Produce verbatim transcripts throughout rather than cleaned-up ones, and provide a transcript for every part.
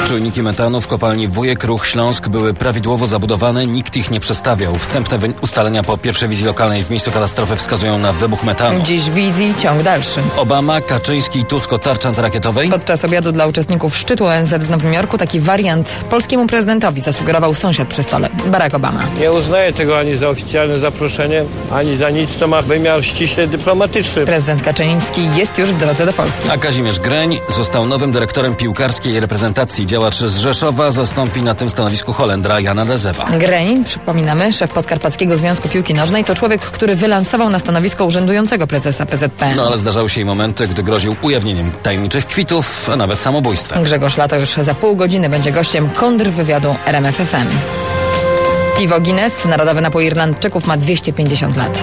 Czujniki metanu w kopalni Wujek Ruch Śląsk były prawidłowo zabudowane, nikt ich nie przestawiał. Wstępne ustalenia po pierwszej wizji lokalnej w miejscu katastrofy wskazują na wybuch metanu. Dziś wizji ciąg dalszy. Obama, Kaczyński i Tusk o tarczy antyrakietowej. Podczas obiadu dla uczestników szczytu O N Z w Nowym Jorku taki wariant polskiemu prezydentowi zasugerował sąsiad przy stole, Barack Obama. Nie uznaję tego ani za oficjalne zaproszenie, ani za nic, co ma wymiar ściśle dyplomatyczny. Prezydent Kaczyński jest już w drodze do Polski. A Kazimierz Greń został nowym dyrektorem piłkarskiej reprezentacji. Działacz z Rzeszowa zastąpi na tym stanowisku Holendra Jana Dezewa. Greń, przypominamy, szef Podkarpackiego Związku Piłki Nożnej, to człowiek, który wylansował na stanowisko urzędującego prezesa P Z P N. No ale zdarzały się i momenty, gdy groził ujawnieniem tajemniczych kwitów, a nawet samobójstwem. Grzegorz Lato już za pół godziny będzie gościem kontrwywiadu R M F F M. Piwo Guinness, narodowy napój Irlandczyków, ma dwieście pięćdziesiąt lat.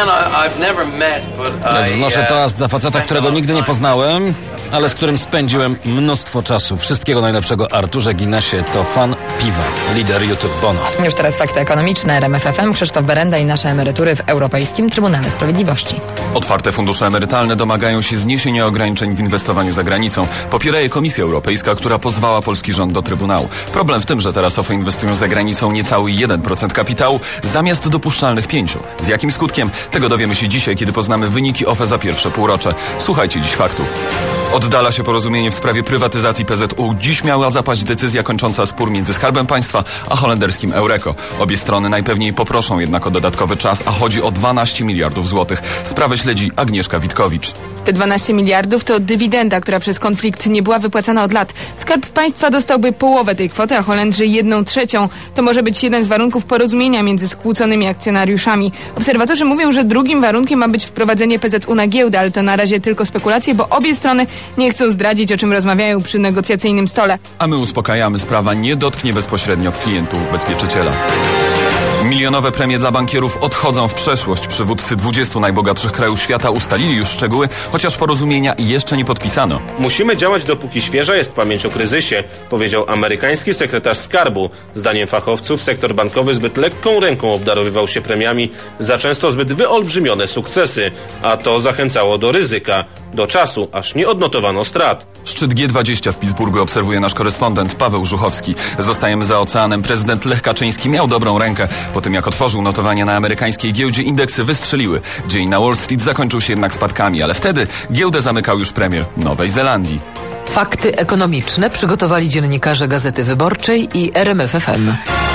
Wznoszę toast za faceta, którego nigdy nie poznałem, ale z którym spędziłem mnóstwo czasu. Wszystkiego najlepszego Arturze Guinnessie, to fan piwa, lider YouTube Bono. Już teraz fakty ekonomiczne. R M F F M, Krzysztof Berenda i nasze emerytury w Europejskim Trybunale Sprawiedliwości. Otwarte fundusze emerytalne domagają się zniesienia ograniczeń w inwestowaniu za granicą. Popiera je Komisja Europejska, która pozwała polski rząd do Trybunału. Problem w tym, że teraz O F E inwestują za granicą niecały jeden procent kapitału zamiast dopuszczalnych pięć procent. Z jakim skutkiem? Tego dowiemy się dzisiaj, kiedy poznamy wyniki O F E za pierwsze półrocze. Słuchajcie dziś faktów. Oddala się porozumienie w sprawie prywatyzacji P Z U. Dziś miała zapaść decyzja kończąca spór między Skarbem Państwa a holenderskim Eureko. Obie strony najpewniej poproszą jednak o dodatkowy czas, a chodzi o dwanaście miliardów złotych. Sprawę śledzi Agnieszka Witkowicz. Te dwanaście miliardów to dywidenda, która przez konflikt nie była wypłacana od lat. Skarb Państwa dostałby połowę tej kwoty, a Holendrzy jedną trzecią. To może być jeden z warunków porozumienia między skłóconymi akcjonariuszami. Obserwatorzy mówią, że drugim warunkiem ma być wprowadzenie P Z U na giełdę, ale to na razie tylko spekulacje, bo obie strony nie chcą zdradzić, o czym rozmawiają przy negocjacyjnym stole. A my uspokajamy, sprawa nie dotknie bezpośrednio klientów ubezpieczyciela. Milionowe premie dla bankierów odchodzą w przeszłość. Przywódcy dwudziestu najbogatszych krajów świata ustalili już szczegóły, chociaż porozumienia jeszcze nie podpisano. Musimy działać, dopóki świeża jest pamięć o kryzysie, powiedział amerykański sekretarz skarbu. Zdaniem fachowców sektor bankowy zbyt lekką ręką obdarowywał się premiami za często zbyt wyolbrzymione sukcesy, a to zachęcało do ryzyka, do czasu, aż nie odnotowano strat. Szczyt G dwadzieścia w Pittsburghu obserwuje nasz korespondent Paweł Żuchowski. Zostajemy za oceanem. Prezydent Lech Kaczyński miał dobrą rękę. Po tym jak otworzył notowania na amerykańskiej giełdzie, indeksy wystrzeliły. Dzień na Wall Street zakończył się jednak spadkami, ale wtedy giełdę zamykał już premier Nowej Zelandii. Fakty ekonomiczne przygotowali dziennikarze Gazety Wyborczej i R M F F M.